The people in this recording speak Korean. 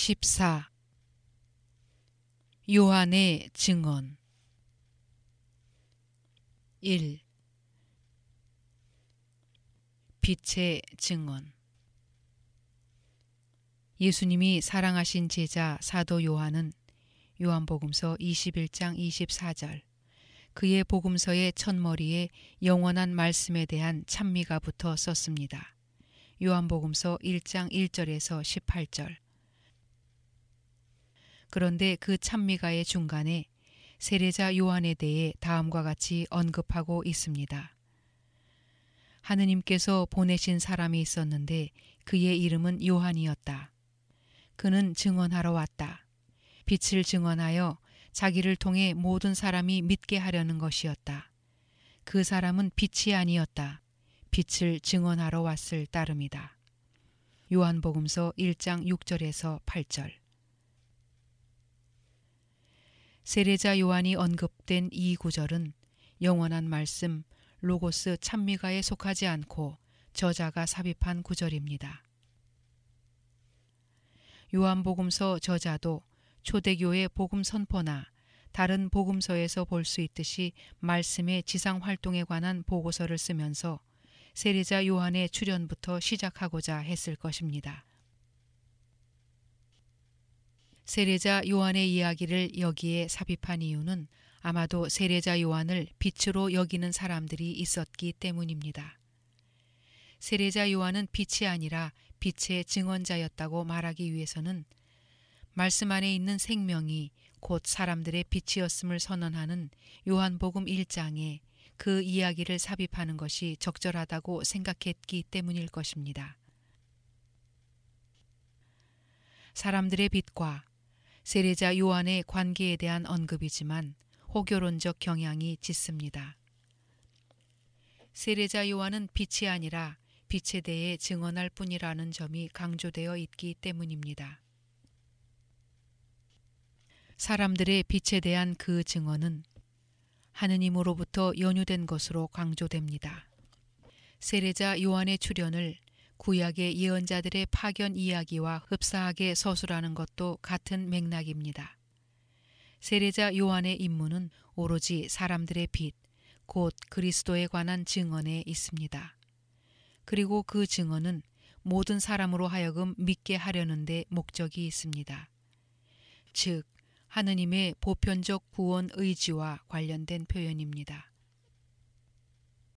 14. 요한의 증언 1. 빛의 증언. 예수님이 사랑하신 제자 사도 요한은 요한복음서 21장 24절 그의 복음서의 첫머리에 영원한 말씀에 대한 찬미가 붙어 썼습니다. 요한복음서 1장 1절에서 18절. 그런데 그 찬미가의 중간에 세례자 요한에 대해 다음과 같이 언급하고 있습니다. 하느님께서 보내신 사람이 있었는데 그의 이름은 요한이었다. 그는 증언하러 왔다. 빛을 증언하여 자기를 통해 모든 사람이 믿게 하려는 것이었다. 그 사람은 빛이 아니었다. 빛을 증언하러 왔을 따름이다. 요한복음서 1장 6절에서 8절. 세례자 요한이 언급된 이 구절은 영원한 말씀 로고스 찬미가에 속하지 않고 저자가 삽입한 구절입니다. 요한복음서 저자도 초대교회 복음 선포나 다른 복음서에서 볼 수 있듯이 말씀의 지상 활동에 관한 보고서를 쓰면서 세례자 요한의 출현부터 시작하고자 했을 것입니다. 세례자 요한의 이야기를 여기에 삽입한 이유는 아마도 세례자 요한을 빛으로 여기는 사람들이 있었기 때문입니다. 세례자 요한은 빛이 아니라 빛의 증언자였다고 말하기 위해서는 말씀 안에 있는 생명이 곧 사람들의 빛이었음을 선언하는 요한복음 1장에 그 이야기를 삽입하는 것이 적절하다고 생각했기 때문일 것입니다. 사람들의 빛과 세례자 요한의 관계에 대한 언급이지만 호교론적 경향이 짙습니다. 세례자 요한은 빛이 아니라 빛에 대해 증언할 뿐이라는 점이 강조되어 있기 때문입니다. 사람들의 빛에 대한 그 증언은 하느님으로부터 연유된 것으로 강조됩니다. 세례자 요한의 출현을 구약의 예언자들의 파견 이야기와 흡사하게 서술하는 것도 같은 맥락입니다. 세례자 요한의 임무는 오로지 사람들의 빛, 곧 그리스도에 관한 증언에 있습니다. 그리고 그 증언은 모든 사람으로 하여금 믿게 하려는 데 목적이 있습니다. 즉, 하느님의 보편적 구원 의지와 관련된 표현입니다.